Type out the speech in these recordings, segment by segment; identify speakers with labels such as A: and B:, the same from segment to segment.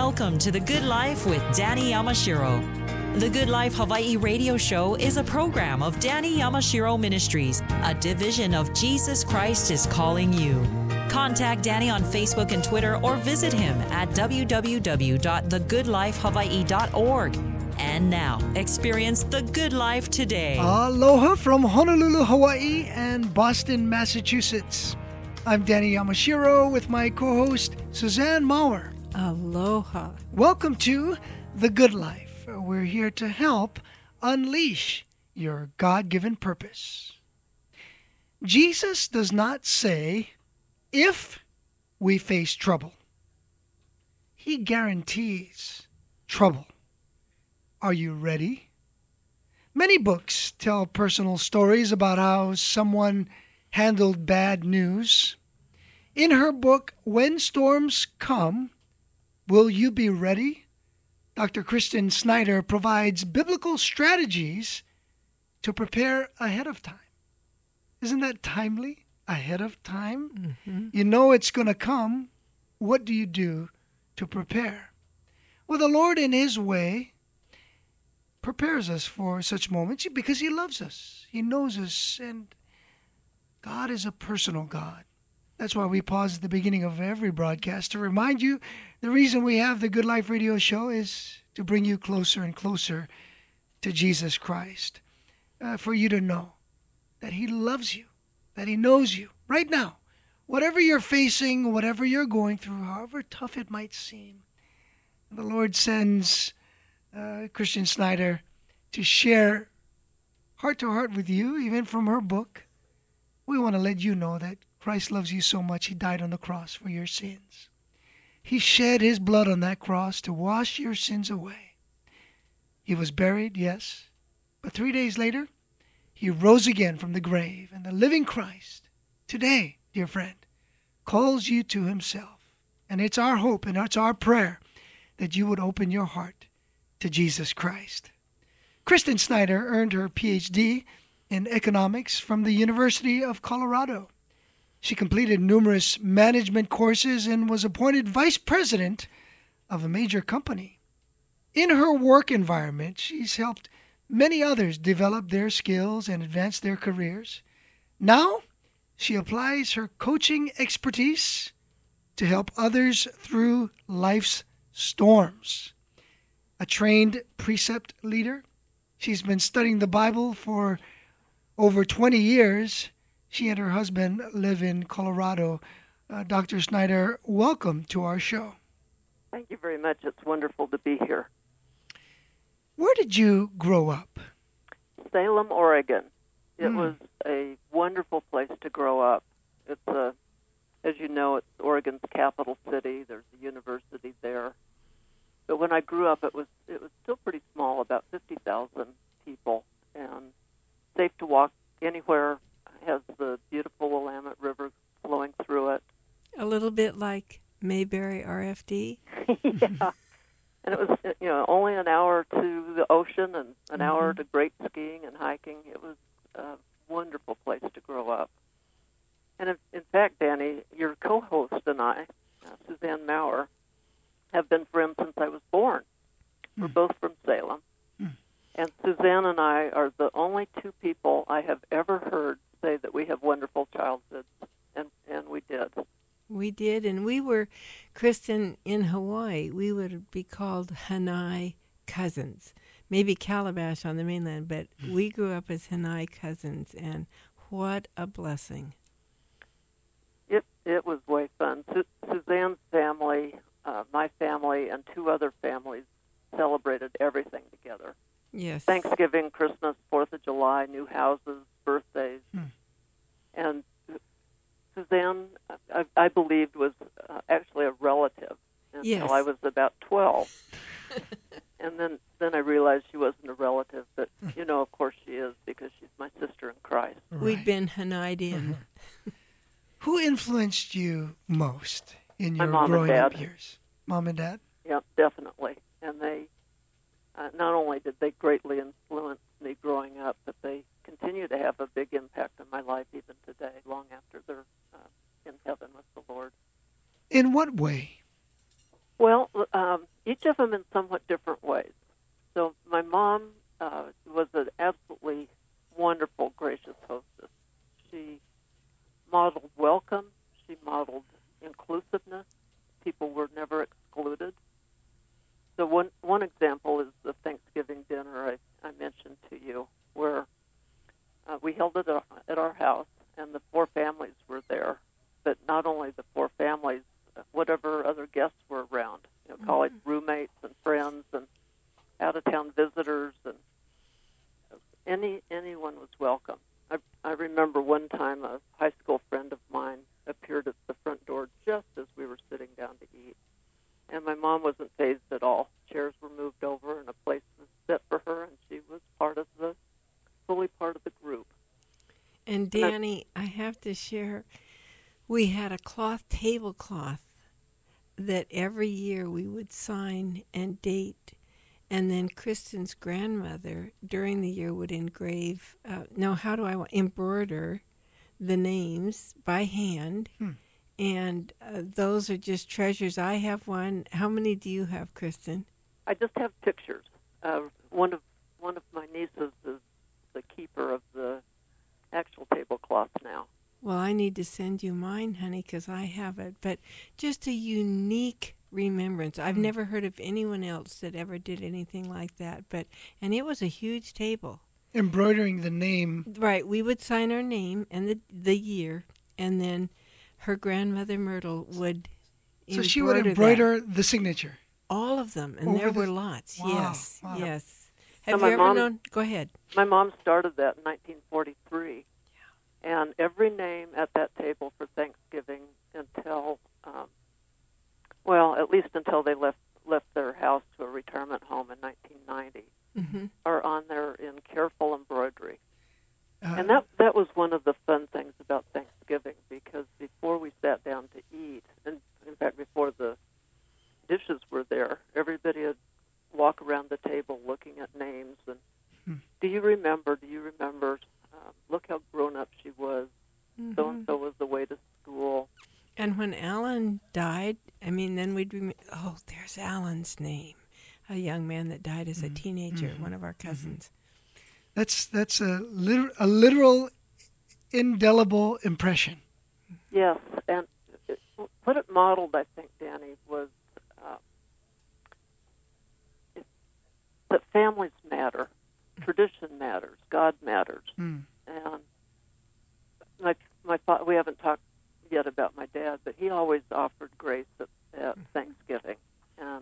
A: Welcome to The Good Life with Danny Yamashiro. The Good Life Hawaii radio show is a program of Danny Yamashiro Ministries, a division of Jesus Christ is Calling You. Contact Danny on Facebook and Twitter or visit him at www.thegoodlifehawaii.org. And now, experience the good life today.
B: Aloha from Honolulu, Hawaii and Boston, Massachusetts. I'm Danny Yamashiro with my co-host, Suzanne Maurer.
C: Aloha.
B: Welcome to The Good Life. We're here to help unleash your God-given purpose. Jesus does not say, if we face trouble. He guarantees trouble. Are you ready? Many books tell personal stories about how someone handled bad news. In her book, When Storms Come, Will You Be Ready? Dr. Kristen Snyder provides biblical strategies to prepare ahead of time. Isn't that timely? Ahead of time? Mm-hmm. You know it's going to come. What do you do to prepare? Well, the Lord in His way prepares us for such moments because He loves us. He knows us, and God is a personal God. That's why we pause at the beginning of every broadcast to remind you the reason we have the Good Life radio show is to bring you closer and closer to Jesus Christ. For you to know that He loves you, that He knows you right now. Whatever you're facing, whatever you're going through, however tough it might seem, the Lord sends Kristen Snyder to share heart to heart with you, even from her book. We want to let you know that Christ loves you so much, He died on the cross for your sins. He shed His blood on that cross to wash your sins away. He was buried, yes, but 3 days later, He rose again from the grave. And the living Christ, today, dear friend, calls you to Himself. And it's our hope and it's our prayer that you would open your heart to Jesus Christ. Kristen Snyder earned her Ph.D. in economics from the University of Colorado. She completed numerous management courses and was appointed vice president of a major company. In her work environment, she's helped many others develop their skills and advance their careers. Now, she applies her coaching expertise to help others through life's storms. A trained precept leader, she's been studying the Bible for over 20 years. She and her husband live in Colorado. Dr. Snyder, welcome to our show.
D: Thank you very much. It's wonderful to be here.
B: Where did you grow up?
D: Salem, Oregon. It was a wonderful place to grow up. It's as you know, it's Oregon's capital city. There's a university there. But when I grew up, it was still pretty small, about 50,000 people, and safe to walk anywhere. Has the beautiful Willamette River flowing through it.
C: A little bit like Mayberry RFD.
D: Yeah. And it was, only an hour to the ocean and an hour to great skiing and hiking. It was a wonderful place to grow up. And in fact, Danny, your co-host and I, Suzanne Maurer, have been friends since I was born. We're both from Salem. And Suzanne and I are the only two people I have ever heard say that we have wonderful childhoods, and we did.
C: We did, and we were, Kristen, in Hawaii, we would be called Hanai cousins. Maybe Calabash on the mainland, but we grew up as Hanai cousins, and what a blessing.
D: It was way fun. Suzanne's family, my family, and two other families celebrated everything together.
C: Yes.
D: Thanksgiving, Christmas, 4th of July, new houses, birthdays. And Suzanne, I believed, was actually a relative until I was about 12. And then I realized she wasn't a relative, but, of course she is because she's my sister in Christ.
C: Right. We'd been Hanai'd in.
B: Who influenced you most in your growing up years? Mom and Dad?
D: Yeah, definitely. And they not only did they greatly influence me growing up, but they continue to have a big impact on my life even today, long after they're in heaven with the Lord.
B: In what way?
D: Well, each of them in somewhat different ways. So my mom was an absolutely wonderful, gracious hostess. She modeled welcome. She modeled inclusiveness. People were never excluded. So one example is the Thanksgiving dinner I mentioned to you, where we held it at our house, and the four families were there. But not only the four families, whatever other guests were around, college roommates and friends and out-of-town visitors, and anyone was welcome. I remember one time a high school friend of mine appeared at the front door just as we were sitting down to eat. And my mom wasn't fazed at all. Chairs were moved over and a place was set for her, and she was fully part of the group.
C: And Danny, I have to share, we had a tablecloth that every year we would sign and date, and then Kristen's grandmother during the year would embroider the names by hand. And those are just treasures. I have one. How many do you have, Kristen?
D: I just have pictures. One of my nieces is the keeper of the actual tablecloth now.
C: Well, I need to send you mine, honey, because I have it. But just a unique remembrance. I've never heard of anyone else that ever did anything like that. And it was a huge table.
B: Embroidering the name.
C: Right. We would sign our name and the year, and then her grandmother Myrtle would
B: So she would embroider the signature.
C: All of them, and there were lots.
B: Wow,
C: Yes,
B: wow.
C: yes. Have you ever known? Go ahead.
D: My mom started that in 1943, and every name at that table for Thanksgiving until, at least until they left their house to a retirement home in 1990, are on there in careful embroidery. And that was one of the fun things about Thanksgiving, because before we sat down to eat, and in fact before the dishes were there, everybody would walk around the table looking at names and, do you remember, look how grown up she was, so-and-so was away to school.
C: And when Alan died, then we'd there's Alan's name, a young man that died as a teenager, one of our cousins.
B: That's a literal, indelible impression.
D: Yes, and what it modeled, I think, Danny, was that families matter, tradition matters, God matters, and we haven't talked yet about my dad, but he always offered grace at Thanksgiving, and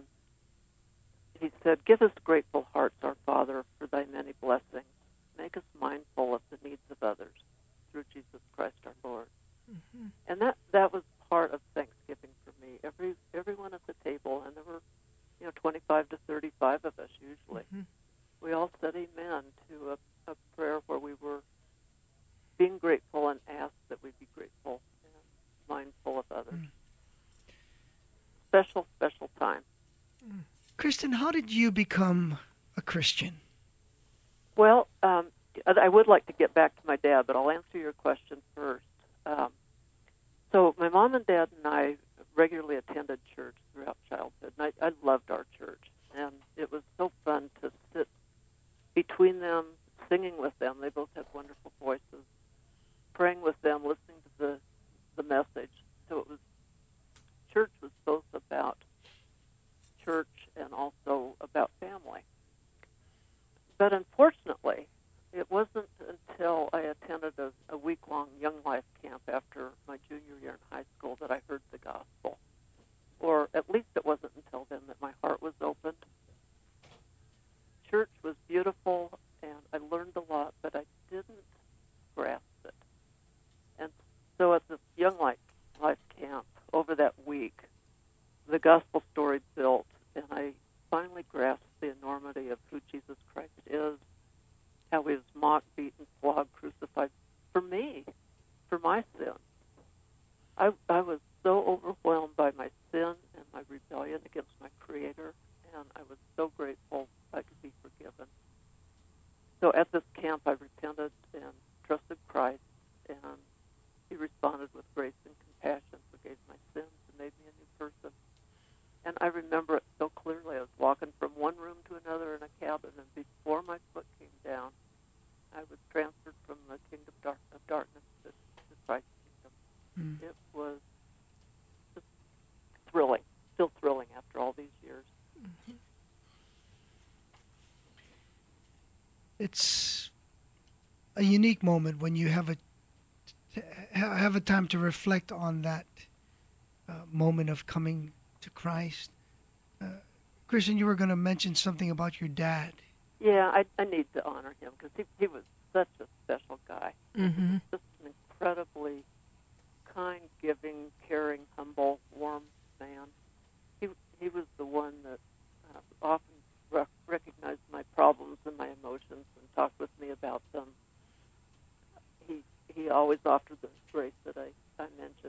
D: he said, "Give us grateful hearts, our Father, for thy many blessings. Make us mindful of the needs of others through Jesus Christ our Lord." And that was part of Thanksgiving for me. Everyone at the table, and there were 25 to 35 of us usually. We all said amen to a prayer where we were being grateful and asked that we be grateful and mindful of others. Special, special time.
B: Kristen, how did you become a Christian?
D: Well, I would like to get back to my dad, but I'll answer your question first. So my mom and dad and I regularly attended church throughout childhood, and I loved our church. And it was so fun to sit between them, singing with them. They both had wonderful voices, praying with them, listening to the message. So church was both about church and also about family. But unfortunately, it wasn't until I attended a week-long Young Life camp after my junior year in high school that I heard the gospel. Or at least it wasn't until then that my heart was opened. Church was beautiful, and I learned a lot, but I didn't grasp it. And so at this Young Life camp, over that week, the gospel story built, and I finally grasped the enormity of who Jesus Christ is, how he was mocked, beaten, flogged, crucified for me, for my sin. I was so overwhelmed by my sin and my rebellion against my Creator, and I was so grateful I could be forgiven. So at this camp, I repented and trusted Christ, and he responded with grace and compassion, forgave my sins, and made me a new person. And I remember it so clearly. I was
B: it's a unique moment when you have a time to reflect on that moment of coming to Christ. Christian, you were going to mention something about your dad.
D: Yeah, I need to honor him because he was such a special guy.
C: Mm-hmm.
D: Just an incredibly kind, giving, caring, humble, warm man. He was the one that often recognized my problems and my emotions and talked with me about them. He always offered the grace that I mentioned.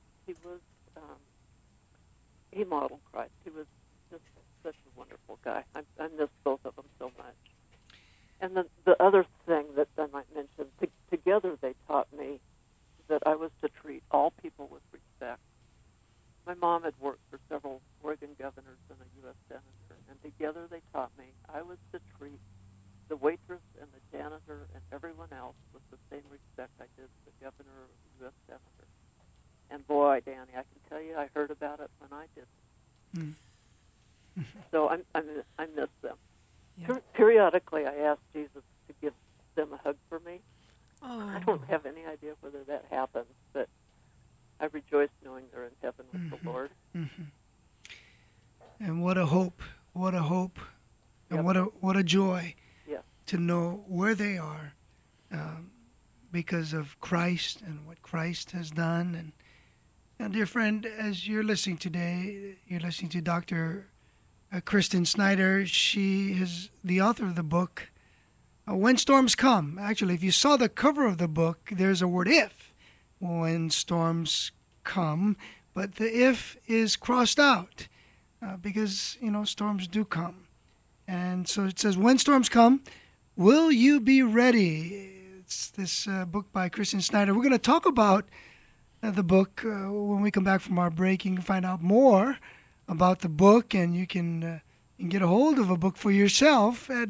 D: He modeled Christ. He was just such a wonderful guy. I miss both of them so much. And then the other thing that I might mention, together they taught me that I was to treat all people with respect. My mom had worked for several Oregon governors and a U.S. senator, and together they taught me I was to treat the waitress and the janitor and everyone else with the same respect I did the governor or the U.S. senator. And boy, Danny, I can tell you I heard about it when I didn't. Mm. So I miss them. Yeah. Periodically, I ask Jesus to give them a hug for me. Oh. I don't have any idea whether that happens, but I rejoice knowing they're in heaven with the Lord.
B: Mm-hmm. And what a hope, and what a joy to know where they are because of Christ and what Christ has done. And dear friend, as you're listening today, you're listening to Dr. Kristen Snyder. She is the author of the book, When Storms Come. Actually, if you saw the cover of the book, there's a word if, when storms come, but the if is crossed out because, storms do come. And so it says, when storms come, will you be ready? It's this book by Kristen Snyder. We're going to talk about the book when we come back from our break. You can find out more about the book, and you can get a hold of a book for yourself at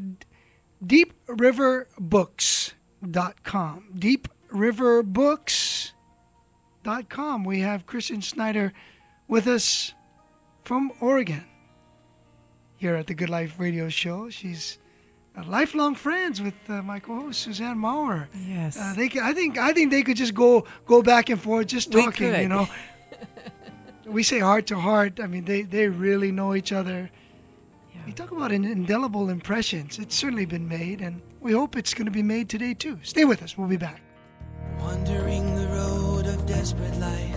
B: deepriverbooks.com. deepriverbooks.com. We have Kristen Snyder with us from Oregon here at the Good Life Radio Show. She's lifelong friends with my co-host Suzanne Maurer.
C: Yes,
B: I think they could just go back and forth just talking. We say heart to heart. I mean, they really know each other. Yeah. We talk about indelible impressions. It's certainly been made, and we hope it's going to be made today too. Stay with us. We'll be back.
E: Wandering the road of desperate life,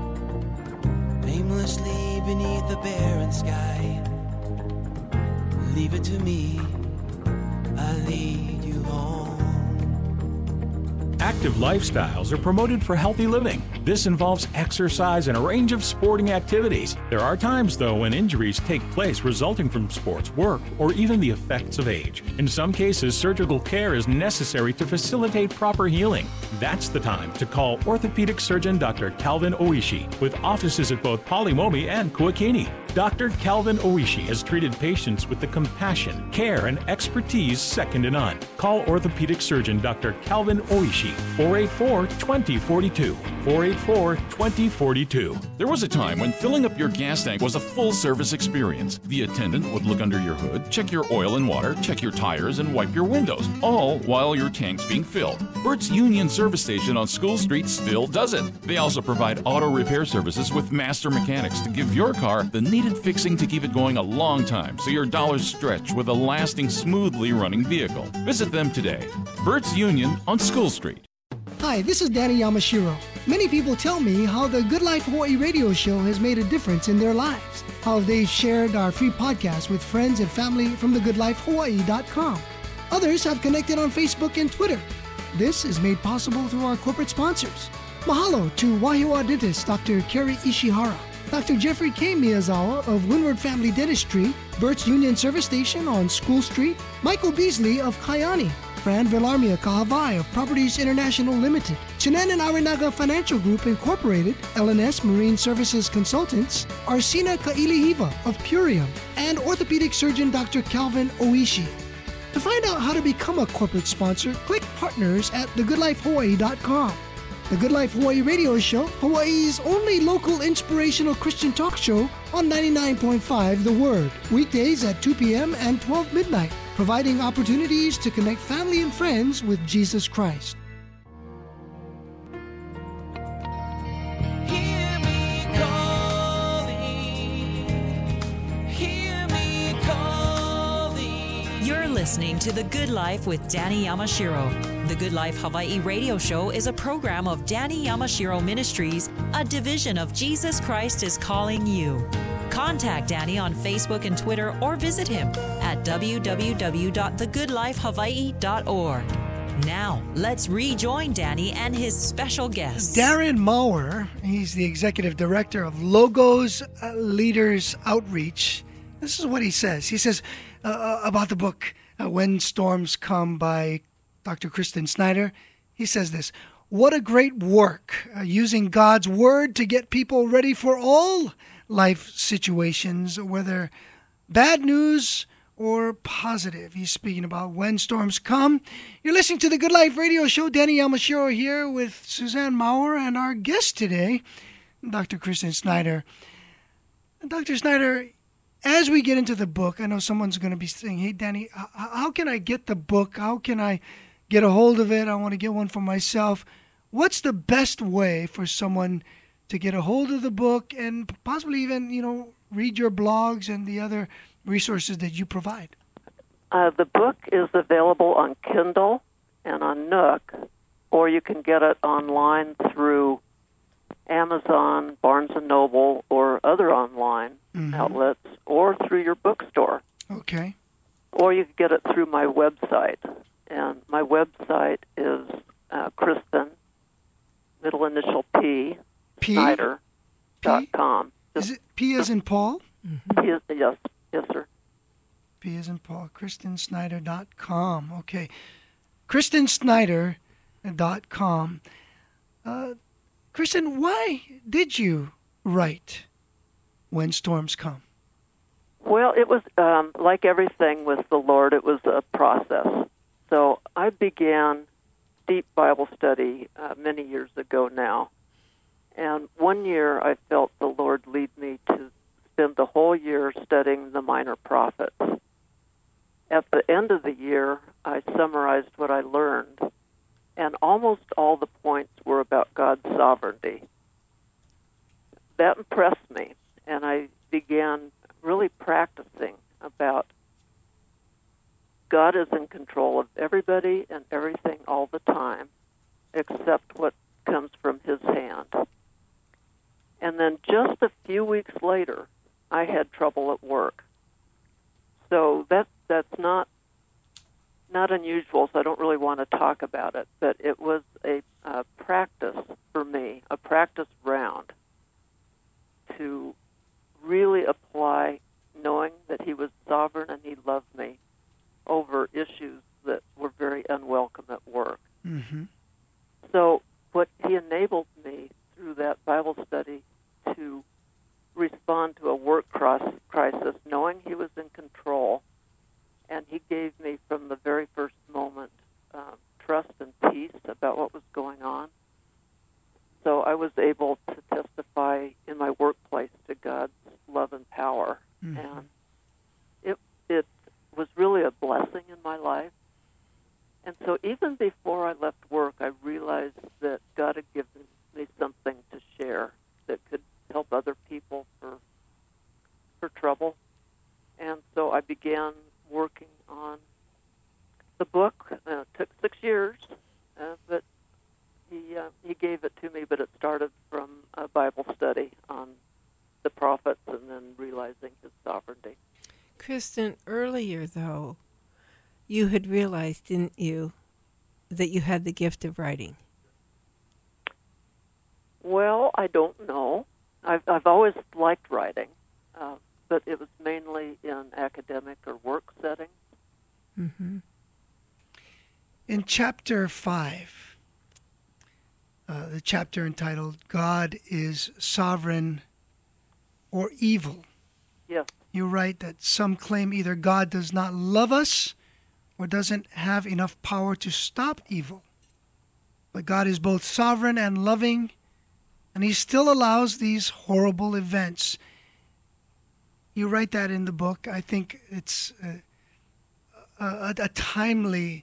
E: aimlessly beneath the barren sky. Leave it to me, I'll lead you home.
F: Active lifestyles are promoted for healthy living. This involves exercise and a range of sporting activities. There are times, though, when injuries take place resulting from sports, work, or even the effects of age. In some cases, surgical care is necessary to facilitate proper healing. That's the time to call orthopedic surgeon Dr. Calvin Oishi, with offices at both Polimomi and Kuakini. Dr. Calvin Oishi has treated patients with the compassion, care, and expertise second to none. Call orthopedic surgeon Dr. Calvin Oishi, 484-2042, 484-2042.
G: There was a time when filling up your gas tank was a full-service experience. The attendant would look under your hood, check your oil and water, check your tires, and wipe your windows, all while your tank's being filled. Burt's Union Service Station on School Street still does it. They also provide auto repair services with master mechanics to give your car the needed fixing to keep it going a long time so your dollars stretch with a lasting, smoothly running vehicle. Visit them today. Burt's Union on School Street.
B: Hi, this is Danny Yamashiro. Many people tell me how the Good Life Hawaii radio show has made a difference in their lives, how they've shared our free podcast with friends and family from thegoodlifehawaii.com. Others have connected on Facebook and Twitter. This is made possible through our corporate sponsors. Mahalo to Wahiawa dentist Dr. Kerry Ishihara, Dr. Jeffrey K. Miyazawa of Windward Family Dentistry, Burt's Union Service Station on School Street, Michael Beasley of Kaiani, Fran Villarmia Kahavai of Properties International Limited, Chinan and Arinaga Financial Group Incorporated, LNS Marine Services Consultants, Arsina Kailihiva of Purium, and orthopedic surgeon Dr. Calvin Oishi. To find out how to become a corporate sponsor, click Partners at thegoodlifehawaii.com. The Good Life Hawaii radio show, Hawaii's only local inspirational Christian talk show on 99.5 The Word, weekdays at 2 p.m. and 12 midnight, providing opportunities to connect family and friends with Jesus Christ.
E: Hear me calling, hear me calling.
A: You're listening to The Good Life with Danny Yamashiro. The Good Life Hawaii radio show is a program of Danny Yamashiro Ministries, a division of Jesus Christ is Calling You. Contact Danny on Facebook and Twitter or visit him at www.thegoodlifehawaii.org. Now, let's rejoin Danny and his special guest.
B: Darren Maurer, he's the Executive Director of Logos Leaders Outreach. This is what he says. He says about the book, When Storms Come by Dr. Kristen Snyder. He says this: what a great work, using God's Word to get people ready for all life situations, whether bad news or positive. He's speaking about When Storms Come. You're listening to the Good Life radio show. Danny Yamashiro here with Suzanne Maurer and our guest today, Dr. Kristen Snyder. Dr. Snyder, as we get into the book, I know someone's going to be saying, hey, Danny, how can I get the book? How can I get a hold of it? I want to get one for myself. What's the best way for someone to get a hold of the book and possibly even, read your blogs and the other resources that you provide?
D: The book is available on Kindle and on Nook, or you can get it online through Amazon, Barnes & Noble, or other online outlets, or through your bookstore.
B: Okay.
D: Or you can get it through my website. And my website is Kristen, middle initial P, Snyder.com.
B: Is it P as in Paul?
D: P is, yes, sir.
B: P as in Paul, KristenSnyder.com. Okay. KristenSnyder.com. Kristen, why did you write When Storms Come?
D: Well, it was like everything with the Lord, it was a process. So I began deep Bible study many years ago now. And one year I felt the Lord lead me to spend the whole year studying the minor prophets. At the end of the year, I summarized what I learned, and almost all the points were about God's sovereignty. That impressed me, and I began really practicing about God is in control of everybody and everything all the time, except what comes from His hand. And then just a few weeks later, I had trouble at work. So that's not unusual, so I don't really want to talk about it, but it was a practice for me, a practice round to really apply knowing that He was sovereign and He loved me over issues that were very unwelcome at work.
B: Mm-hmm.
D: So what He enabled me through that Bible study to respond to a work crisis, knowing He was in control, and He gave me from the very first moment trust and peace about what was going on. So I was able to testify in my workplace to God's love and power.
B: Mm-hmm.
D: And it was really a blessing in my life. And so even before I left work, I realized that God had given me something to share that could help other people for trouble. And so I began working on the book. It took 6 years, but he gave it to me, but it started from a Bible study on the prophets and then realizing His sovereignty.
C: Kristen, earlier, though, you had realized, didn't you, that you had the gift of writing?
D: Well, I don't know. I've always liked writing, but it was mainly in academic or work settings.
C: Mm-hmm.
B: In chapter 5, the chapter entitled God is Sovereign or Evil,
D: Yes.
B: you write that some claim either God does not love us or doesn't have enough power to stop evil. But God is both sovereign and loving, and He still allows these horrible events. You write that in the book. I think it's a timely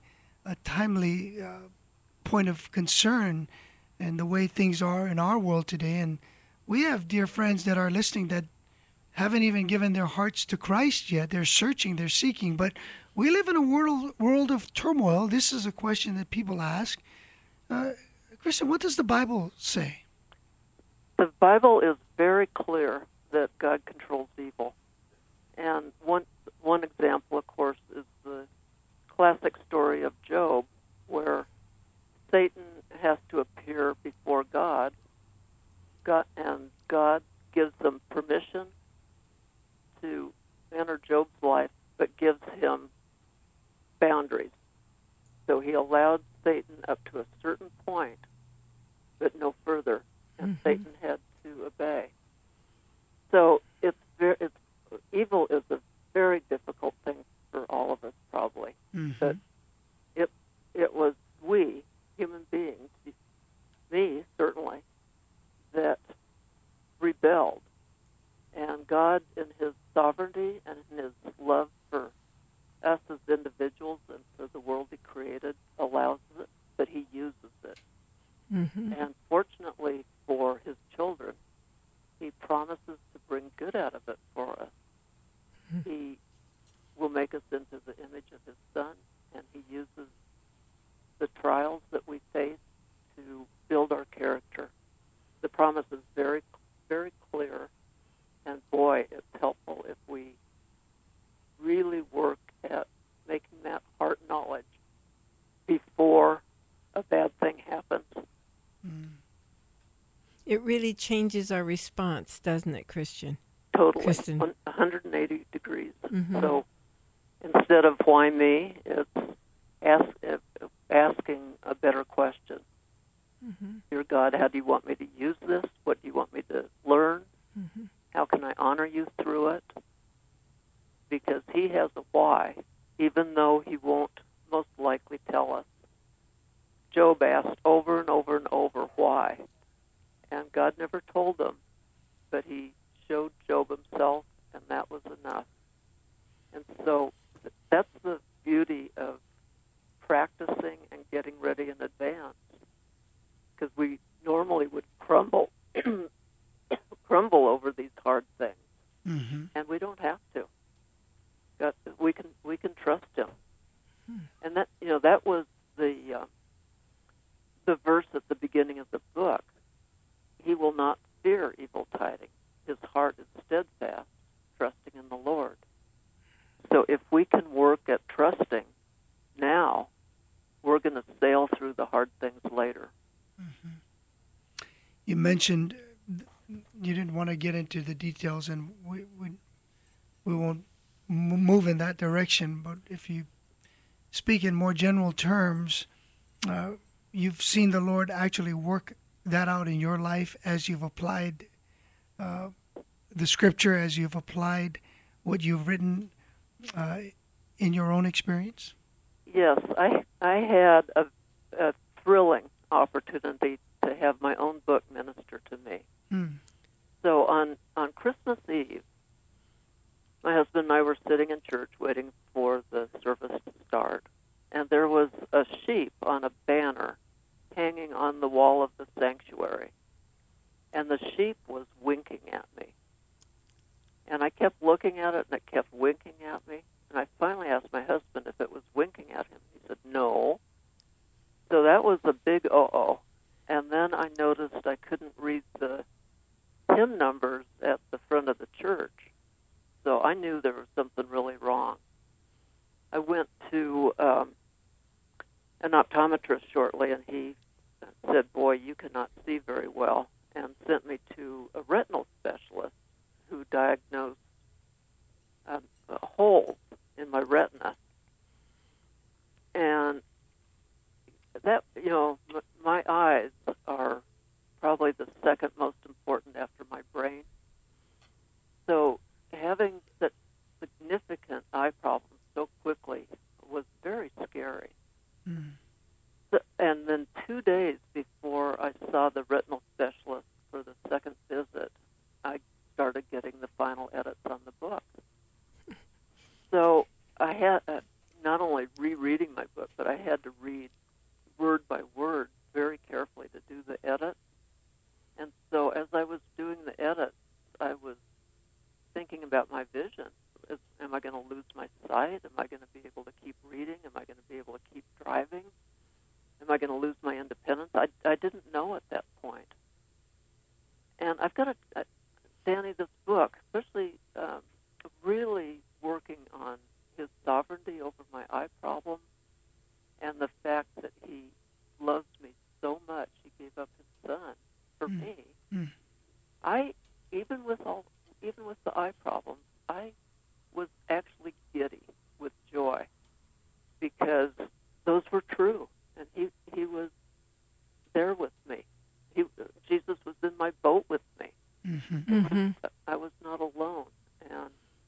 B: point of concern and the way things are in our world today. And we have dear friends that are listening that haven't even given their hearts to Christ yet. They're searching, they're seeking. But we live in a world of turmoil. This is a question that people ask. Kristen, what does the Bible say?
D: The Bible is very clear that God controls evil. And one example, of course, is the classic story of Job, where Satan has to appear before God, and God gives them permission to enter Job's life, but gives him boundaries. So he allowed Satan up to a certain point, but no further, and Satan had to obey. So evil is a very difficult thing for all of us, probably. But it was we, human beings, me certainly, that rebelled. And God, in His sovereignty and in His love for us as individuals and for the world He created, allows it, but He uses it. And fortunately for His children, He promises to bring good out of it for us. He will make us into the image of His Son, and He uses the trials that we face to build our character. The promise is very, very clear, and boy, it's helpful if we really work at making that heart knowledge before a bad thing happens.
C: It really changes our response, doesn't it, Christian?
D: Totally,
C: Kristen.
D: 180 degrees. So instead of why me, it's asking a better question. Dear God, how do you want me to use this? What do you want me to learn? How can I honor you through it? Because He has a why, even though He won't most likely tell us. Job asked over and over and over why, and God never told him, but He showed Job Himself, and that was enough. And so that's the beauty of practicing and getting ready in advance, because we normally would crumble over these hard things, and we don't have to. We can trust Him, and that was the verse at the beginning of the book. He will not fear evil tidings. His heart is steadfast, trusting in the Lord. So if we can work at trusting now, we're going to sail through the hard things later.
B: You mentioned you didn't want to get into the details, and we won't move in that direction. But if you speak in more general terms, you've seen the Lord actually work that out in your life as you've applied the Scripture, as you've applied what you've written in your own experience?
D: Yes, I had a thrilling opportunity to have my own book minister to me. So on Christmas Eve, my husband and I were sitting in church waiting for the service to start, and there was a sheep on a banner hanging on the wall of the sanctuary, and the sheep was winking at me. And I kept looking at it, and it kept winking at me, and I finally asked my husband if it was winking at him. He said, no. So that was a big uh-oh. And then I noticed I couldn't read the hymn numbers at the front of the church. So I knew there was something really wrong. I went to an optometrist shortly, and he said, boy, you cannot see very well, and sent me to a retinal specialist who diagnosed holes in my retina. And that, my eyes are probably the second most important after my brain. So having such significant eye problems so quickly was very scary. So, and then 2 days had not only rereading my book, but I had to read word by word very carefully to do the edit. And so as I was doing the edit, I was thinking about my vision. Am I going to lose my sight? Am I going to be able to keep reading? Am I going to be able to keep driving? Am I going to lose my independence? I didn't know at that point. And I've got Danny, this book, especially really working on his sovereignty over my eye problem and the fact that he loves me so much, he gave up his son for me. Even with the eye problem, I was actually giddy with joy because those were true, and he was there with me. Jesus was in my boat with me. I was not alone, and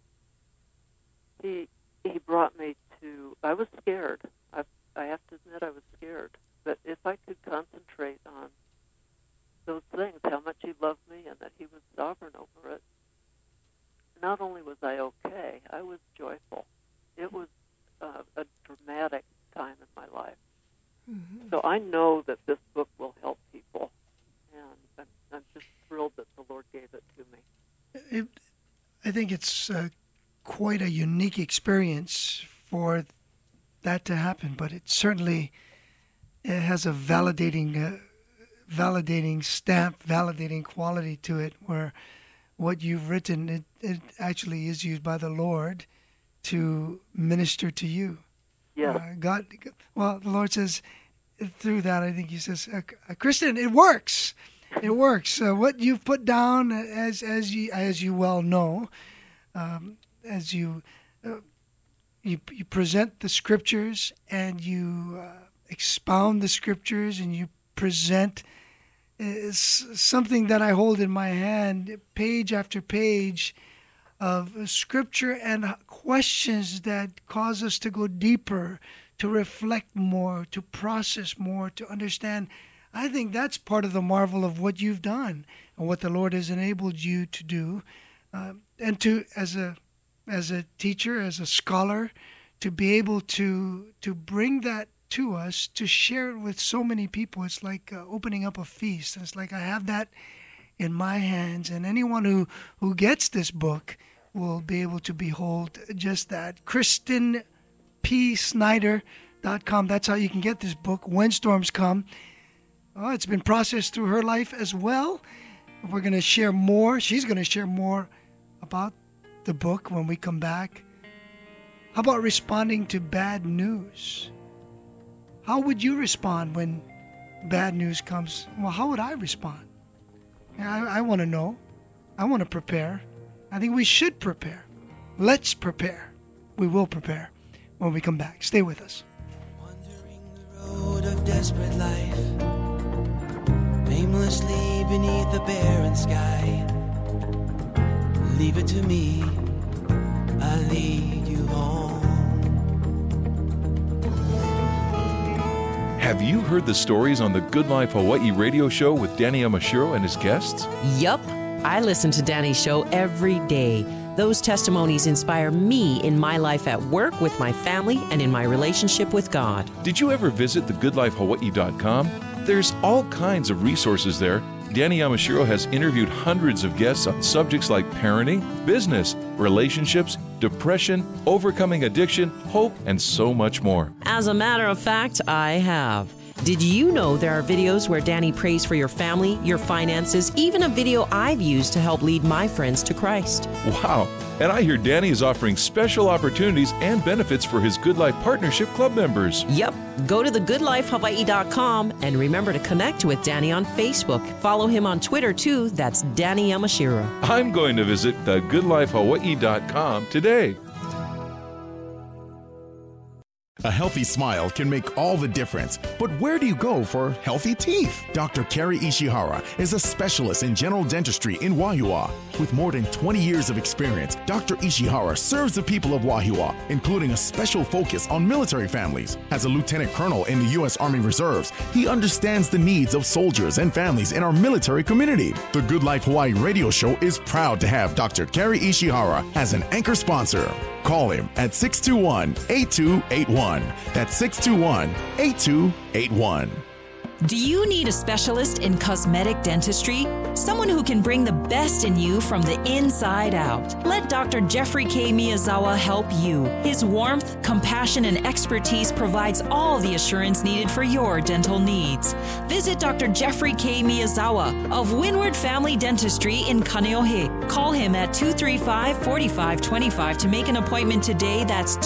D: he brought me to. I was scared. I have to admit, I was scared. But if I could concentrate on those things, how much he loved me and that he was sovereign over it, not only was I okay, I was joyful. It was a dramatic time in my life. So I know that this book will help people, and I'm just thrilled that the Lord gave it to me.
B: I think it's quite a unique experience for that to happen, but it certainly has a validating stamp, validating quality to it, where what you've written, it actually is used by the Lord to minister to you.
D: Yeah.
B: The Lord says through that, I think he says, Kristen, it works. It works. What you've put down, as you well know, as you present the scriptures and you expound the scriptures and you present something that I hold in my hand, page after page of scripture and questions that cause us to go deeper, to reflect more, to process more, to understand. I think that's part of the marvel of what you've done and what the Lord has enabled you to do, and to as a teacher, as a scholar, to be able to bring that to us, to share it with so many people. It's like opening up a feast. It's like I have that in my hands, and anyone who gets this book will be able to behold just that. KristenPSnyder.com. That's how you can get this book, When Storms Come. Oh, it's been processed through her life as well. We're going to share more. She's going to share more about the book when we come back. How about responding to bad news? How would you respond when bad news comes? Well, how would I respond? I want to know. I want to prepare. I think we should prepare. Let's prepare. We will prepare when we come back. Stay with us.
E: Wandering the road of desperate life, aimlessly beneath the barren sky. Leave it to me, I'll lead you home.
G: Have you heard the stories on the Good Life Hawaii radio show with Danny Yamashiro and his guests?
H: Yup. I listen to Danny's show every day. Those testimonies inspire me in my life at work, with my family, and in my relationship with God.
G: Did you ever visit thegoodlifehawaii.com? There's all kinds of resources there. Danny Yamashiro has interviewed hundreds of guests on subjects like parenting, business, relationships, depression, overcoming addiction, hope, and so much more.
H: As a matter of fact, I have. Did you know there are videos where Danny prays for your family, your finances, even a video I've used to help lead my friends to Christ?
G: Wow. And I hear Danny is offering special opportunities and benefits for his Good Life Partnership Club members.
H: Yep. Go to thegoodlifehawaii.com and remember to connect with Danny on Facebook. Follow him on Twitter too. That's Danny Yamashiro.
G: I'm going to visit thegoodlifehawaii.com today.
I: A healthy smile can make all the difference, but where do you go for healthy teeth? Dr. Kerry Ishihara is a specialist in general dentistry in Wahiawa. With more than 20 years of experience, Dr. Ishihara serves the people of Wahiawa, including a special focus on military families. As a lieutenant colonel in the U.S. Army Reserves, he understands the needs of soldiers and families in our military community. The Good Life Hawaii radio show is proud to have Dr. Kerry Ishihara as an anchor sponsor. Call him at 621-8281. That's 621-8281.
A: Do you need a specialist in cosmetic dentistry? Someone who can bring the best in you from the inside out. Let Dr. Jeffrey K. Miyazawa help you. His warmth, compassion, and expertise provides all the assurance needed for your dental needs. Visit Dr. Jeffrey K. Miyazawa of Windward Family Dentistry in Kaneohe. Call him at 235-4525 to make an appointment today. That's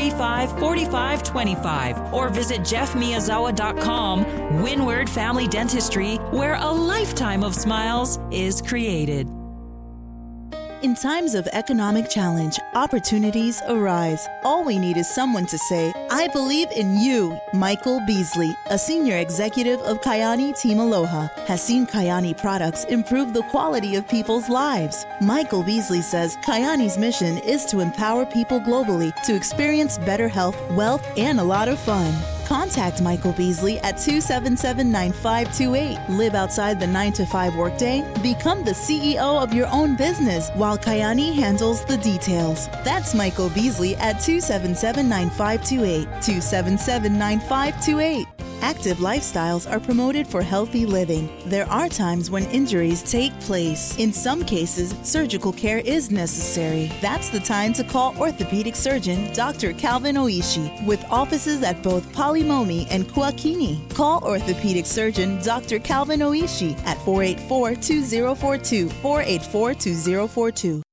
A: 235-4525. Or visit jeffmiyazawa.com. Windward Family Dentistry, where a lifetime of smiles is created.
J: In times of economic challenge, opportunities arise. All we need is someone to say, I believe in you. Michael Beasley, a senior executive of Kayani Team Aloha, has seen Kayani products improve the quality of people's lives. Michael Beasley says Kayani's mission is to empower people globally to experience better health, wealth, and a lot of fun. Contact Michael Beasley at 277-9528. Live outside the 9-to-5 workday. Become the CEO of your own business while Kayani handles the details. That's Michael Beasley at 277-9528. 277-9528. Active lifestyles are promoted for healthy living. There are times when injuries take place. In some cases, surgical care is necessary. That's the time to call orthopedic surgeon Dr. Calvin Oishi with offices at both Palimomi and Kuakini. Call orthopedic surgeon Dr. Calvin Oishi at 484-2042, 484-2042.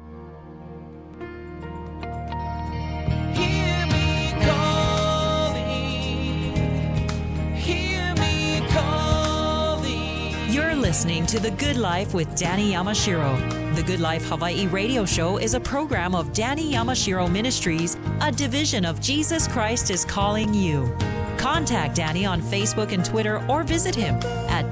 A: Listening to The Good Life with Danny Yamashiro. The Good Life Hawaii radio show is a program of Danny Yamashiro Ministries, a division of Jesus Christ is Calling You. Contact Danny on Facebook and Twitter or visit him at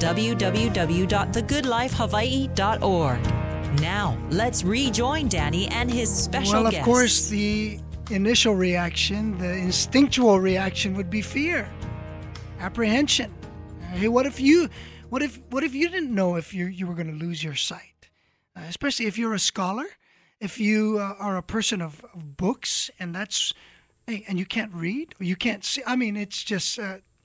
A: www.thegoodlifehawaii.org. Now, let's rejoin Danny and his special guest.
B: Well, of course, the initial reaction, the instinctual reaction would be fear, apprehension. Hey, what if you didn't know if you were going to lose your sight? Especially if you're a scholar, if you are a person of books, and you can't read or you can't see. I mean, it's just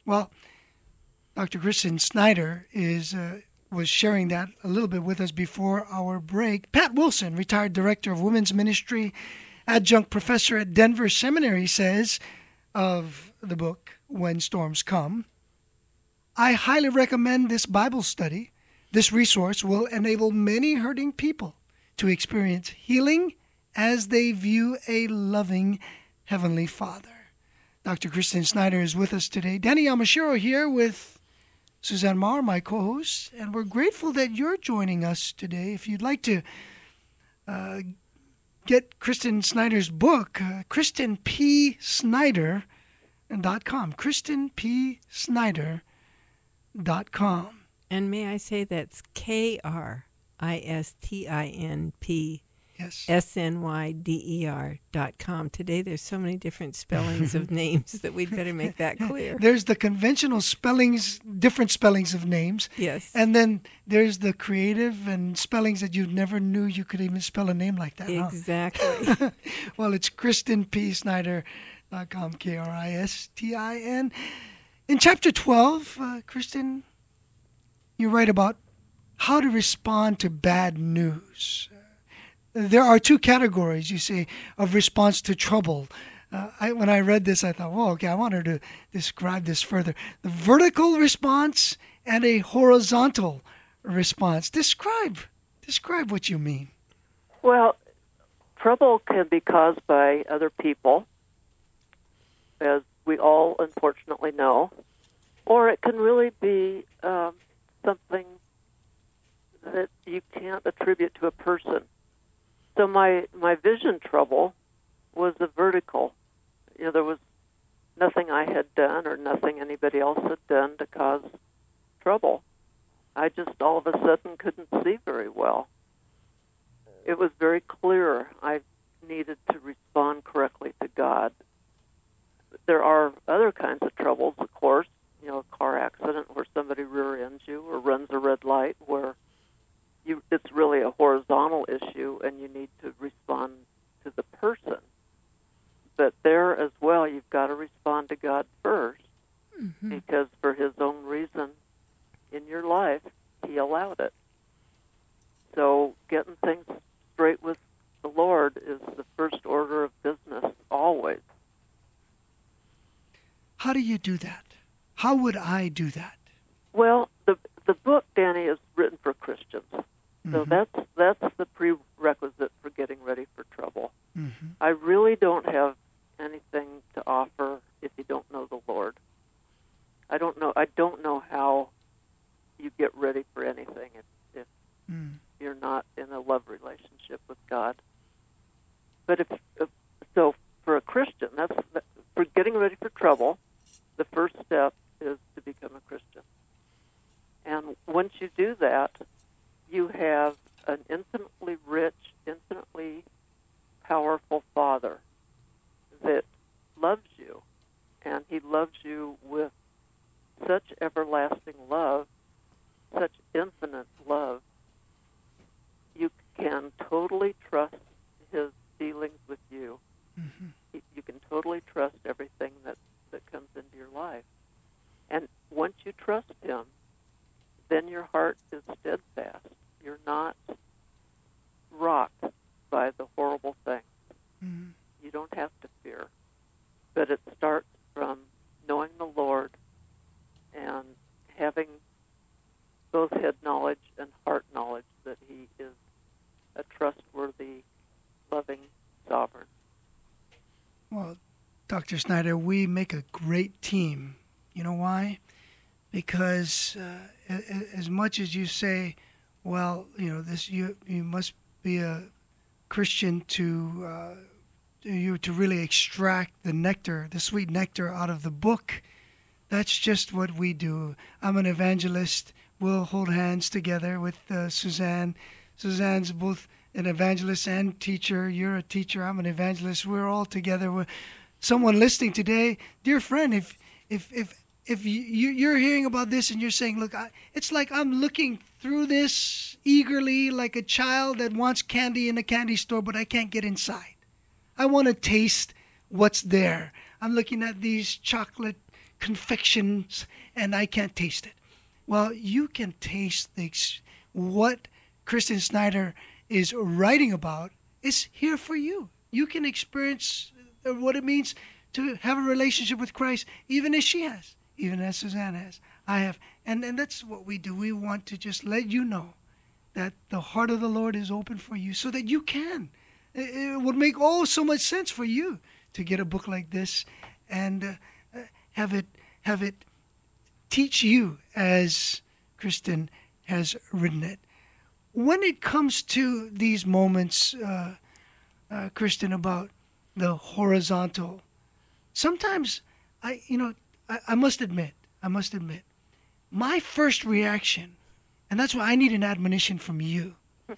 B: Dr. Kristen Snyder was sharing that a little bit with us before our break. Pat Wilson, retired director of women's ministry, adjunct professor at Denver Seminary, says of the book When Storms Come, I highly recommend this Bible study. This resource will enable many hurting people to experience healing as they view a loving Heavenly Father. Dr. Kristen Snyder is with us today. Danny Yamashiro here with Suzanne Maher, my co-host, and we're grateful that you're joining us today. If you'd like to get Kristen Snyder's book, KristenPSnyder.com. KristenPSnyder.com.
C: And may I say that's KRISTINP.
B: Yes.
C: SNYDER.com. Today there's so many different spellings of names that we'd better make that clear.
B: There's the conventional spellings, different spellings of names.
C: Yes.
B: And then there's the creative and spellings that you never knew you could even spell a name like that.
C: Exactly.
B: Huh? Well, it's KristenPSnyder.com, KRISTIN. In chapter 12, Kristen, you write about how to respond to bad news. There are two categories, you say, of response to trouble. When I read this, I thought, I want her to describe this further. The vertical response and a horizontal response. Describe what you mean.
D: Well, trouble can be caused by other people, as we all unfortunately know, or it can really be something that you can't attribute to a person. So my vision trouble was a vertical. There was nothing I had done or nothing anybody else had done to cause trouble. I just all of a sudden couldn't see very well. It was very clear I needed to respond correctly to God. There are other kinds of troubles, of course, a car accident where somebody rear-ends you or runs a red light where it's really a horizontal issue and you need to respond to the person. But there as well, you've got to respond to God first, because for his own reason in your life, he allowed it. So getting things straight with the Lord is the first order of business always.
B: How do you do that? How would I do that?
D: Well, the book, Danny, is written for Christians. So that's the prerequisite for getting ready for trouble. I really don't have anything to offer if you don't know the Lord. I don't know how you get ready for anything if you're not in a love relationship with God. But so for a Christian, for getting ready for trouble, the first step is to become a Christian. And once you do that, you have an infinitely rich, infinitely powerful Father that loves you, and he loves you with such everlasting love, such infinite love. You can totally trust his dealings with you. You can totally trust everything that comes into your life. And once you trust him, then your heart is steadfast. You're not rocked by the horrible things. You don't have to fear. But it starts from knowing the Lord and having both head knowledge and heart knowledge that he is a trustworthy, loving sovereign.
B: Well, Dr. Snyder, we make a great team. You know why? Because as much as you say, well, you must be a Christian to really extract the nectar, the sweet nectar out of the book. That's just what we do. I'm an evangelist. We'll hold hands together with Suzanne. Suzanne's both an evangelist and teacher. You're a teacher. I'm an evangelist. We're all together. Someone listening today, dear friend, if you're hearing about this and you're saying, look, it's like I'm looking through this eagerly like a child that wants candy in a candy store, but I can't get inside. I want to taste what's there. I'm looking at these chocolate confections and I can't taste it. Well, you can taste what Kristen Snyder is writing about is here for you. You can experience what it means to have a relationship with Christ, even as she has, even as Suzanne has. I have. And that's what we do. We want to just let you know that the heart of the Lord is open for you so that you can. It would make so much sense for you to get a book like this and have it teach you as Kristen has written it. When it comes to these moments, Kristen, about the horizontal, sometimes I must admit, my first reaction, and that's why I need an admonition from you.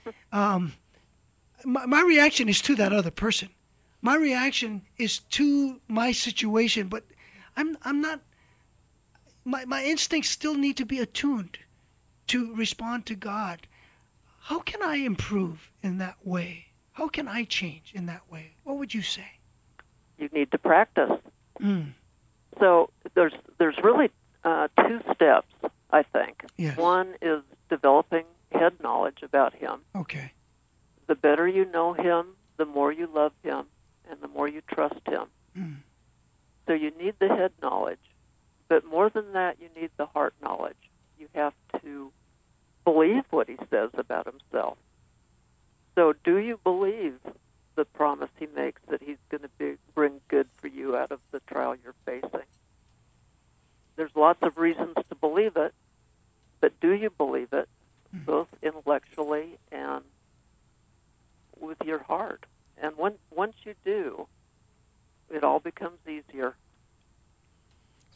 B: My reaction is to that other person. My reaction is to my situation, but I'm not. My instincts still need to be attuned to respond to God. How can I improve in that way? How can I change in that way? What would you say?
D: You need to practice. So there's really two steps, I think.
B: Yes.
D: One is developing head knowledge about him.
B: Okay.
D: The better you know him, the more you love him, and the more you trust him. So you need the head knowledge. But more than that, you need the heart knowledge. You have to believe what he says about himself. So do you believe the promise he makes that he's going to bring good for you out of the trial you're facing? There's lots of reasons to believe it, but do you believe it, both intellectually and with your heart? And once you do, it all becomes easier.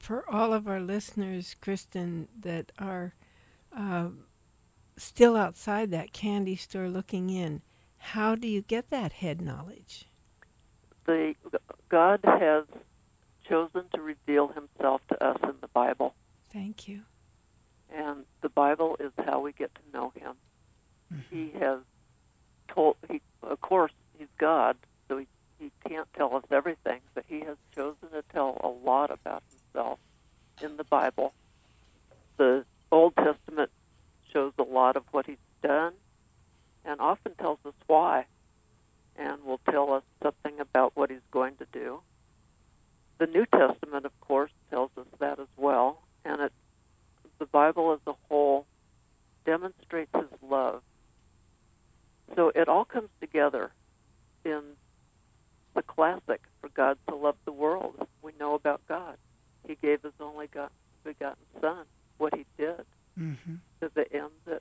C: For all of our listeners, Kristen, that are still outside that candy store looking in, how do you get that head knowledge?
D: God has chosen to reveal himself to us in the Bible.
C: Thank you.
D: And the Bible is how we get to know him. Mm-hmm. He has of course, he's God, so he can't tell us everything, but he has chosen to tell a lot about himself in the Bible. The Old Testament shows a lot of what he's done and often tells us why, and will tell us something about what he's going to do. The New Testament, of course, tells us that as well, and the Bible as a whole demonstrates his love. So it all comes together in the classic, for God to love the world. We know about God. He gave his only begotten Son, what he did, to the end that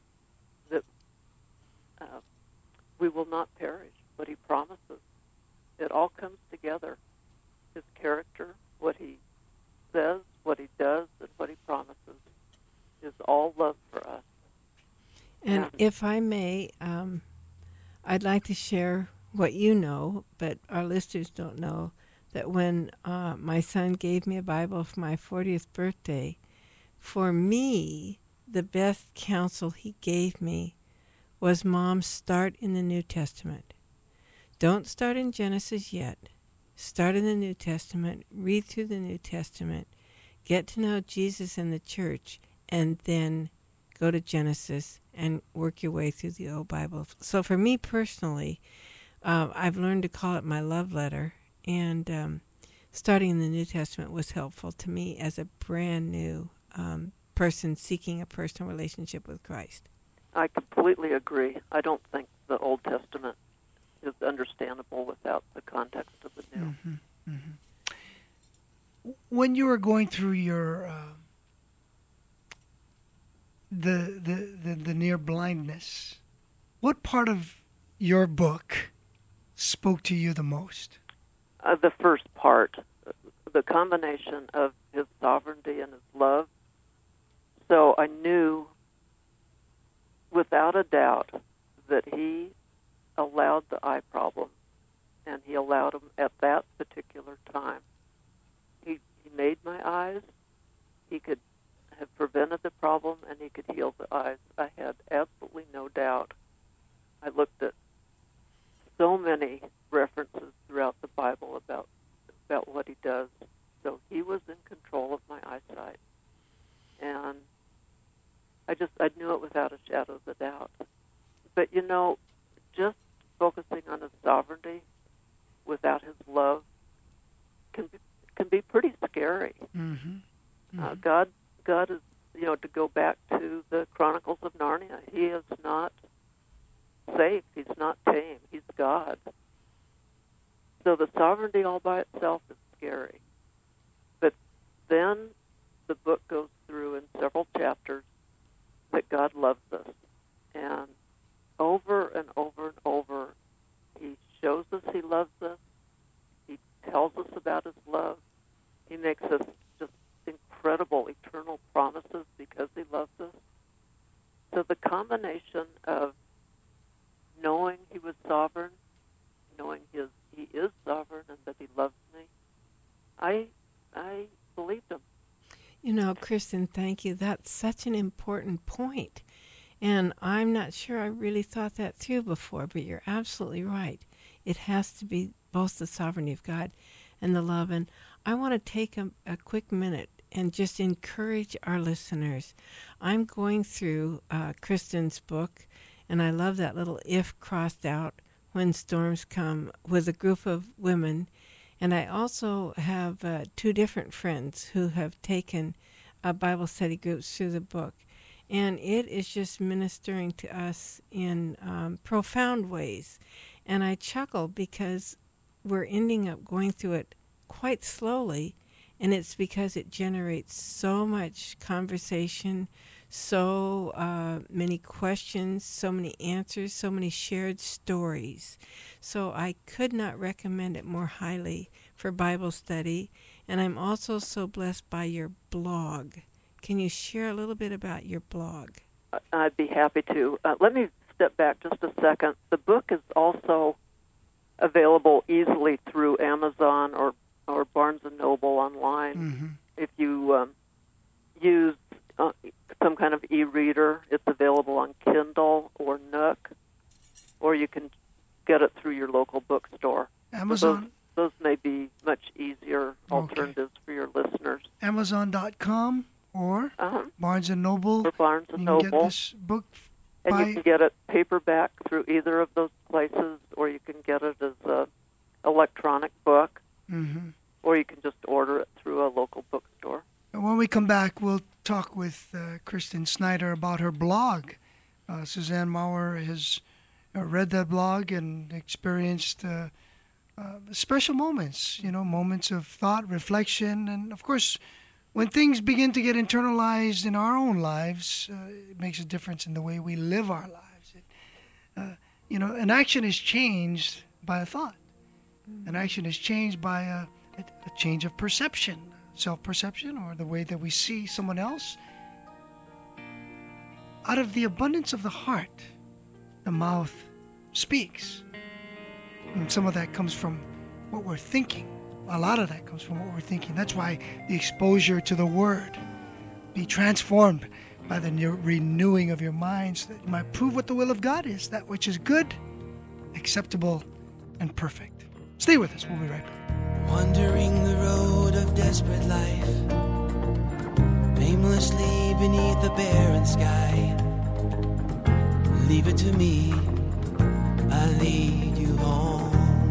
D: we will not perish, what he promises. It all comes together. His character, what he says, what he does, and what he promises is all love for us.
C: And if I may, I'd like to share what you know, but our listeners don't know, that when my son gave me a Bible for my 40th birthday, for me, the best counsel he gave me was, Mom, start in the New Testament. Don't start in Genesis yet. Start in the New Testament, read through the New Testament, get to know Jesus and the church, and then go to Genesis and work your way through the old Bible. So for me personally, I've learned to call it my love letter, and starting in the New Testament was helpful to me as a brand new person seeking a personal relationship with Christ.
D: I completely agree. I don't think the Old Testament is understandable without the context of the New.
B: Mm-hmm. Mm-hmm. When you were going through your the near blindness, what part of your book spoke to you the most?
D: The first part, the combination of his sovereignty and his love. So I knew without a doubt that he allowed the eye problem, and he allowed them at that particular time. He made my eyes. He could have prevented the problem, and he could heal the eyes. I had absolutely no doubt. I looked at so many references throughout the Bible about what he does. So he was in control of my eyesight, and I knew it without a shadow of a doubt. But just focusing on his sovereignty without his love can be pretty scary. Mm-hmm. Mm-hmm. God is, to go back to the Chronicles of Narnia, he is not safe. He's not tame. He's God. So the sovereignty all by itself is scary. But then the book goes through in several chapters that God loves us. And over and over and over, he shows us he loves us. He tells us about his love. He makes us just incredible eternal promises because he loves us. So the combination of knowing he was sovereign, knowing he is sovereign and that he loves me, I believed him.
C: Kristen, thank you. That's such an important point. And I'm not sure I really thought that through before, but you're absolutely right. It has to be both the sovereignty of God and the love. And I want to take a quick minute and just encourage our listeners. I'm going through Kristen's book, and I love that little if crossed out, when storms come, with a group of women. And I also have two different friends who have taken Bible study groups through the book. And it is just ministering to us in profound ways. And I chuckle because we're ending up going through it quite slowly, and it's because it generates so much conversation, so many questions, so many answers, so many shared stories. So I could not recommend it more highly for Bible study. And I'm also so blessed by your blog. Can you share a little bit about your blog?
D: I'd be happy to. Let me step back just a second. The book is also available easily through Amazon or Barnes & Noble online.
B: Mm-hmm.
D: If you use some kind of e-reader, it's available on Kindle or Nook, or you can get it through your local bookstore.
B: Amazon?
D: So those may be much easier alternatives for your listeners.
B: Amazon.com or Barnes & Noble.
D: Or Barnes & Noble.
B: You can get this book
D: and you can get it paperback through either of those places, or you can get it as an electronic book, or you can just order it through a local bookstore.
B: And when we come back, we'll talk with Kristen Snyder about her blog. Suzanne Maurer has read that blog and experienced special moments, moments of thought, reflection, and of course, when things begin to get internalized in our own lives, it makes a difference in the way we live our lives. An action is changed by a thought. An action is changed by a change of perception, self-perception, or the way that we see someone else. Out of the abundance of the heart, the mouth speaks. And some of that comes from what we're thinking. A lot of that comes from what we're thinking. That's why the exposure to the Word. Be transformed by the renewing of your minds, that you might prove what the will of God is, that which is good, acceptable, and perfect. Stay with us. We'll be right back.
E: Wandering the road of desperate life, aimlessly beneath a barren sky. Leave it to me, I'll lead you home.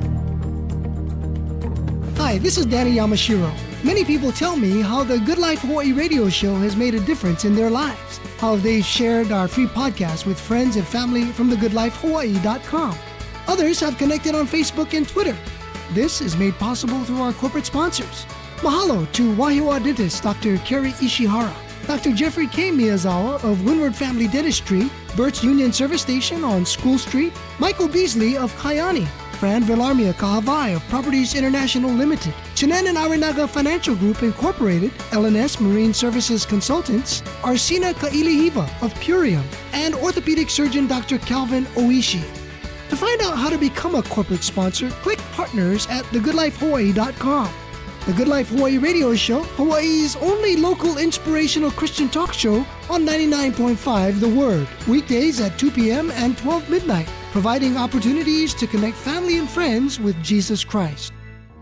B: Hi, this is Danny Yamashiro. Many people tell me how the Good Life Hawaii radio show has made a difference in their lives, how they've shared our free podcast with friends and family from thegoodlifehawaii.com. Others have connected on Facebook and Twitter. This is made possible through our corporate sponsors. Mahalo to Wahiawa dentist Dr. Kerry Ishihara, Dr. Jeffrey K. Miyazawa of Windward Family Dentistry, Burt's Union Service Station on School Street, Michael Beasley of Kaiani, Fran Villarmia Kahavai of Properties International Limited, Chinan and Arinaga Financial Group Incorporated, LNS Marine Services Consultants, Arsina Kailihiva of Purium, and orthopedic surgeon Dr. Calvin Oishi. To find out how to become a corporate sponsor, click Partners at thegoodlifehawaii.com. The Good Life Hawaii radio show, Hawaii's only local inspirational Christian talk show on 99.5 The Word, weekdays at 2 p.m. and 12 midnight, providing opportunities to connect family and friends with Jesus Christ.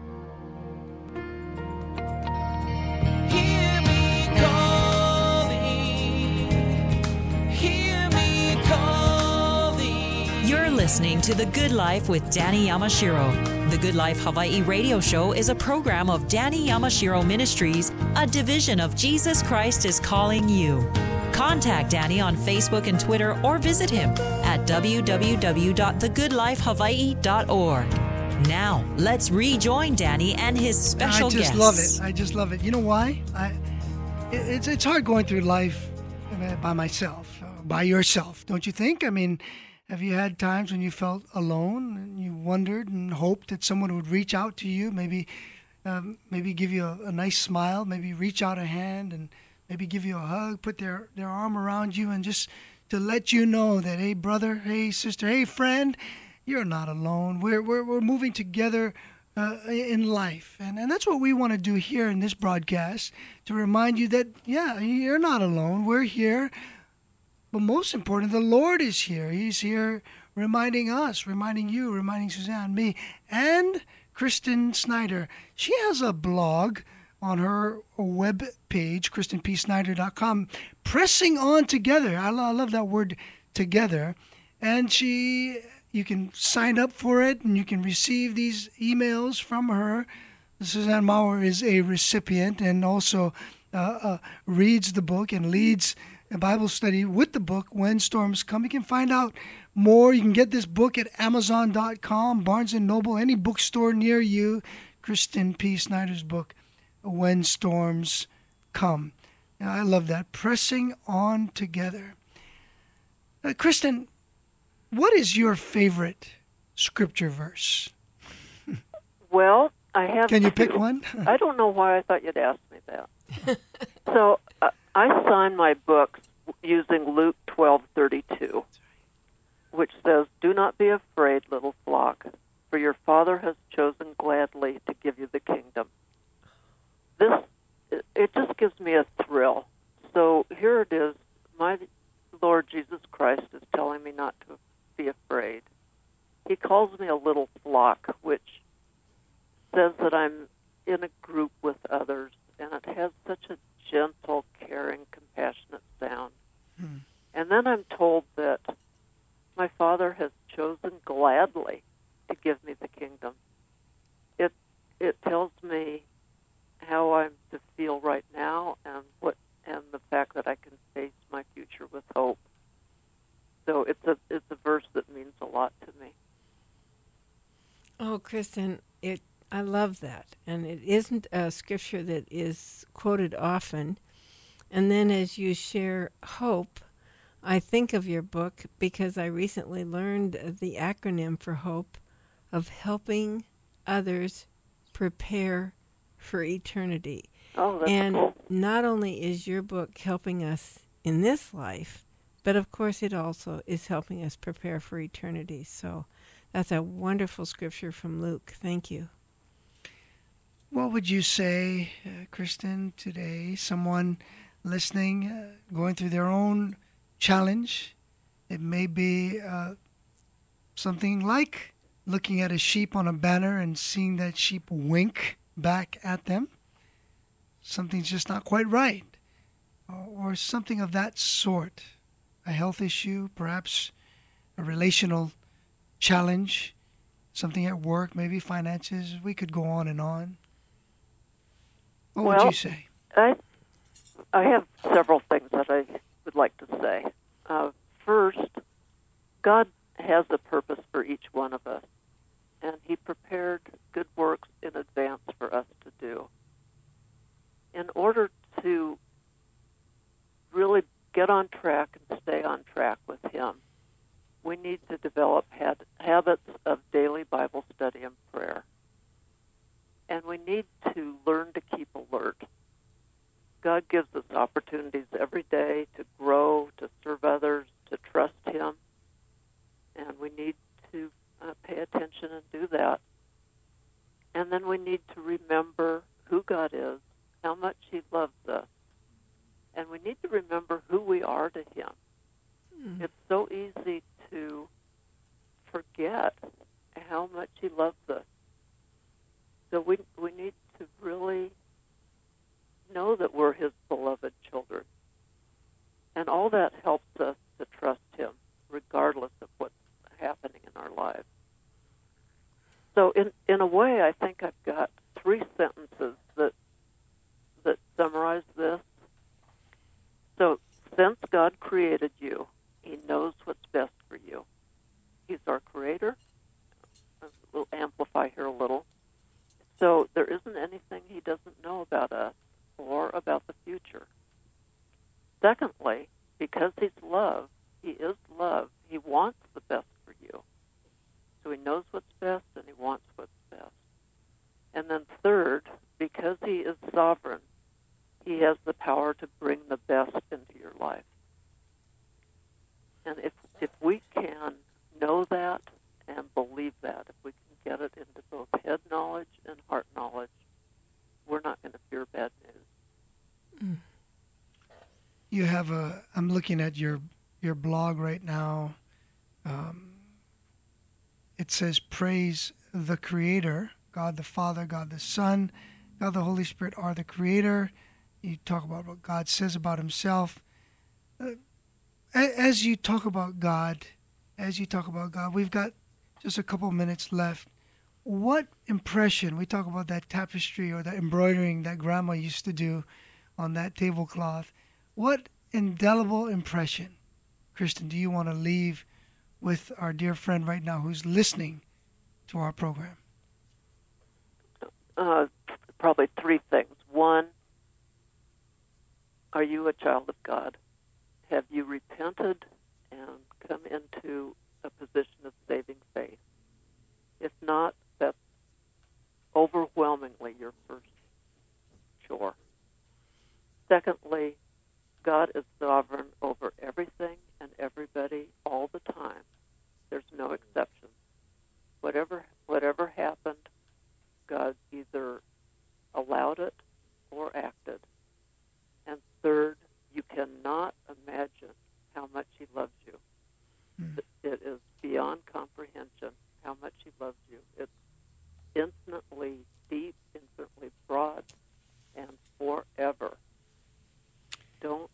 E: Hear me calling, hear me calling.
A: You're listening to The Good Life with Danny Yamashiro. The Good Life Hawaii radio show is a program of Danny Yamashiro Ministries, a division of Jesus Christ is Calling You. Contact Danny on Facebook and Twitter or visit him at www.thegoodlifehawaii.org. Now, let's rejoin Danny and his special guest.
B: I just love it. You know why? It's hard going through life by myself, by yourself, don't you think? I mean, have you had times when you felt alone and you wondered and hoped that someone would reach out to you, maybe give you a nice smile, maybe reach out a hand and maybe give you a hug, put their arm around you and just to let you know that, hey, brother, hey, sister, hey, friend, you're not alone. We're moving together in life. And that's what we want to do here in this broadcast, to remind you that, yeah, you're not alone. We're here. But most important, the Lord is here. He's here reminding us, reminding you, reminding Suzanne, me, and Kristen Snyder. She has a blog on her web page, KristenPSnyder.com, Pressing On Together. I love that word, together. And you can sign up for it, and you can receive these emails from her. Suzanne Maurer is a recipient and also reads the book and leads a Bible study with the book, When Storms Come. You can find out more. You can get this book at Amazon.com, Barnes & Noble, any bookstore near you. Kristen P. Snyder's book, When Storms Come. Now, I love that. Pressing On Together. Kristen, what is your favorite scripture verse?
D: Well, I have.
B: Can you
D: two.
B: pick one?
D: I don't know why I thought you'd ask me that. So I sign my books using Luke 12:32, which says, "Do not be afraid, little flock, for your Father has chosen gladly to give you the kingdom." It just gives me a thrill. So here it is. My Lord Jesus Christ is telling me not to be afraid. He calls me a little flock, which says that I'm in a group with others, and it has such a gentle, caring, compassionate sound. And then I'm told that my Father has chosen gladly to give me the kingdom. It tells me how I'm to feel right now, and the fact that I can face my future with hope. So it's a verse that means a lot to me.
C: Oh, Kristen, I love that. And it isn't a scripture that is quoted often. And then as you share hope, I think of your book because I recently learned the acronym for hope of helping others prepare for eternity.
D: Oh, that's
C: and
D: cool.
C: Not only is your book helping us in this life, but of course it also is helping us prepare for eternity. So that's a wonderful scripture from Luke. Thank you.
B: What would you say, Kristen, today, someone listening, going through their own challenge? It may be something like looking at a sheep on a banner and seeing that sheep wink back at them. Something's just not quite right, or something of that sort. A health issue, perhaps a relational challenge, something at work, maybe finances. We could go on and on. What would you say?
D: I have several things that I would like to say. First, God has a purpose for each one of us, and He prepared good works in advance for us to do. In order to really get on track and stay on track with Him, we need to develop habits of daily Bible study and prayer. And we need to learn to keep alert. God gives us opportunities every day to grow, to serve others, to trust Him. And we need to pay attention and do that. And then we need to remember who God is, how much He loves us. And we need to remember who we are to Him. It's so easy to forget how much He loves us. So we need to really know that we're His beloved children. And all that helps us to trust Him, regardless of what's happening in our lives. So in a way, I think I've got 3 sentences that summarize this. So, since God created you, He knows what's best for you. He's our creator. We'll amplify here a little. So there isn't anything He doesn't know about us or about the future. Secondly, because He's love, He is love, He wants the best for you. So He knows what's best and He wants what's best. And then third, because He is sovereign, He has the power to bring the best into your life. And if we can know that and believe that, if we can get it into both head knowledge and heart knowledge, we're not going to fear bad news.
B: You have I'm looking at your blog right now. It says, praise the Creator, God the Father, God the Son, God the Holy Spirit are the Creator. You talk about what God says about Himself. As you talk about God, we've got just a couple minutes left. What impression, we talk about that tapestry or that embroidering that Grandma used to do on that tablecloth. What indelible impression, Kristen, do you want to leave with our dear friend right now who's listening to our program?
D: Probably 3 things. 1, are you a child of God? Have you repented and come into a position of saving faith? If not, overwhelmingly your first chore. Secondly, God is sovereign over everything and everybody all the time. There's no exception. Whatever happened, God either allowed it or acted. And third, you cannot imagine how much He loves you. It is beyond comprehension how much He loves you. It's infinitely deep, infinitely broad, and forever. Don't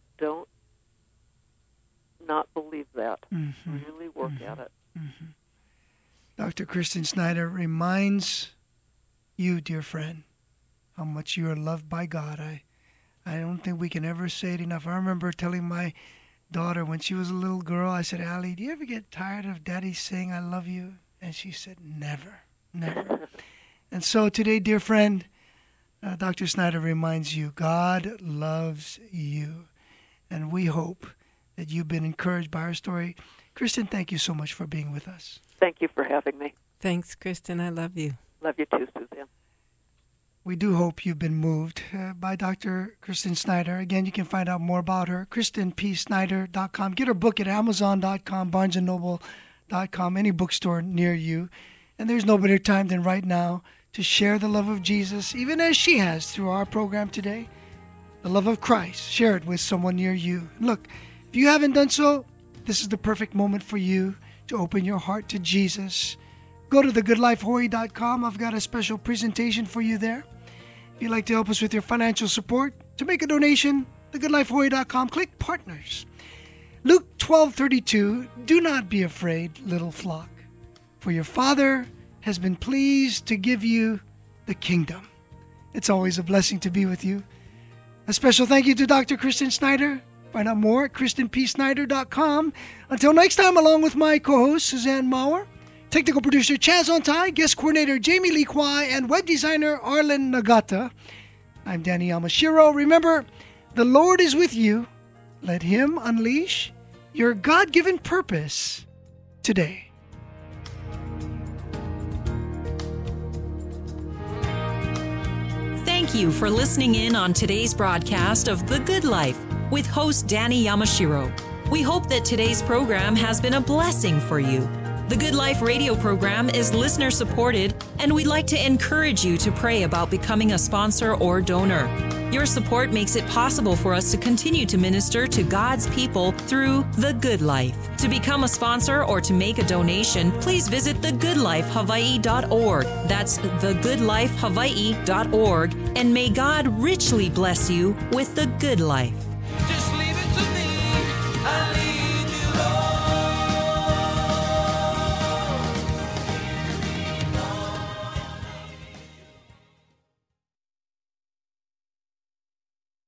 D: not believe that.
B: Mm-hmm.
D: Really work at it.
B: Mm-hmm. Dr. Kristen Snyder reminds you, dear friend, how much you are loved by God. I don't think we can ever say it enough. I remember telling my daughter when she was a little girl, I said, Allie, do you ever get tired of Daddy saying I love you? And she said, never, never. And so today, dear friend, Dr. Snyder reminds you, God loves you. And we hope that you've been encouraged by our story. Kristen, thank you so much for being with us.
D: Thank you for having me.
C: Thanks, Kristen. I love you.
D: Love you too, Suzanne.
B: We do hope you've been moved by Dr. Kristen Snyder. Again, you can find out more about her, KristenPSnyder.com. Get her book at Amazon.com, BarnesandNoble.com, any bookstore near you. And there's no better time than right now to share the love of Jesus, even as she has through our program today. The love of Christ. Share it with someone near you. Look, if you haven't done so, this is the perfect moment for you to open your heart to Jesus. Go to thegoodlifehawaii.com. I've got a special presentation for you there. If you'd like to help us with your financial support, to make a donation, thegoodlifehawaii.com, click Partners. Luke 12:32, do not be afraid, little flock, for your Father has been pleased to give you the kingdom. It's always a blessing to be with you. A special thank you to Dr. Kristen Snyder. Find out more at KristenPSnyder.com. Until next time, along with my co-host, Suzanne Maurer, technical producer Chaz Ontai, guest coordinator Jamie Lee Kwai, and web designer Arlen Nagata, I'm Danny Yamashiro. Remember, the Lord is with you. Let Him unleash your God-given purpose today.
A: Thank you for listening in on today's broadcast of The Good Life with host Danny Yamashiro. We hope that today's program has been a blessing for you. The Good Life radio program is listener supported, and we'd like to encourage you to pray about becoming a sponsor or donor. Your support makes it possible for us to continue to minister to God's people through The Good Life. To become a sponsor or to make a donation, please visit thegoodlifehawaii.org. That's thegoodlifehawaii.org, and may God richly bless you with the good life.